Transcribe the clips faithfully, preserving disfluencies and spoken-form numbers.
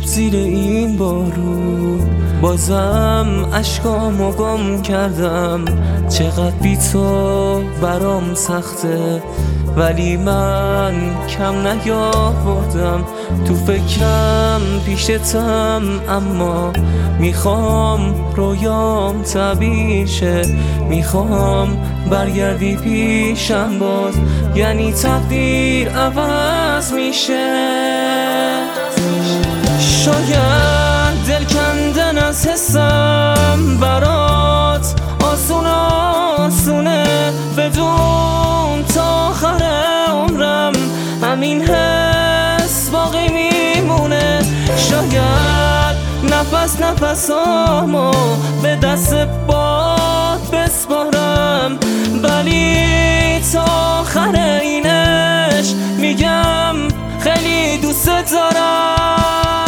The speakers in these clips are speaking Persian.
زیر این بارون، بازم اشکامو گم کردم. چقدر بی تو برام سخته، ولی من کم نیاوردم. تو فکرم پیشتم، اما میخوام رویام تعبیر شه. میخوام برگردی پیشم باز، یعنی تقدیر عوض میشه. شاید دل کندن از حسم برات آسون آسونه، بدون تا آخر عمرم همین حس باقی میمونه. شاید نفس نفسامو به دست باد بسپارم، ولی تا آخر اینش میگم خیلی دوست دارم.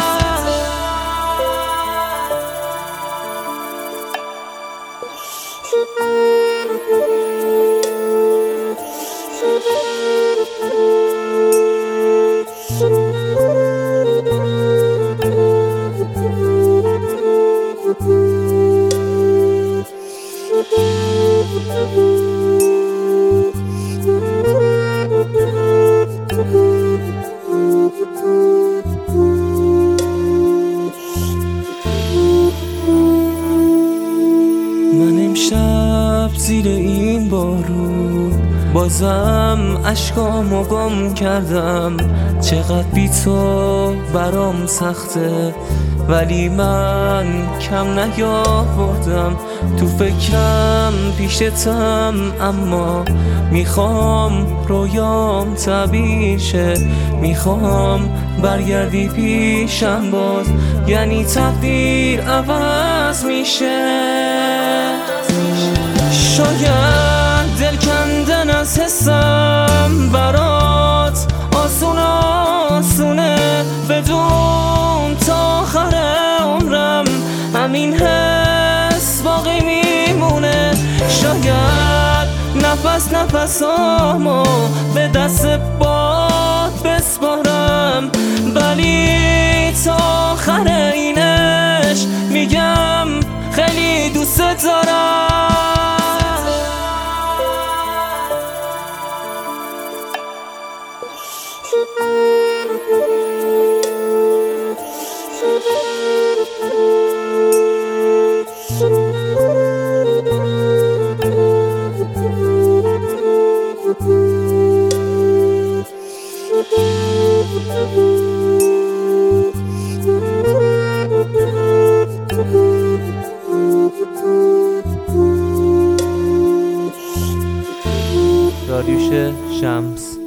من امشب زیر این بارون، بازم اشکامو گم کردم. چقدر بی تو برام سخته، ولی من کم نیاوردم. تو فکرم پیشتم، اما میخوام رویام تعبیر شه. میخوام برگردی پیشم باز، یعنی تقدیر عوض میشه. شاید دل کندن از حسم برات آسون آسونه، بدون تا آخر عمرم همین حس باقی میمونه. شاید نفس نفسامو به دست باد بسپارم، ولی تا آخر اینش میگم خیلی دوست دارم. داریوش شمس.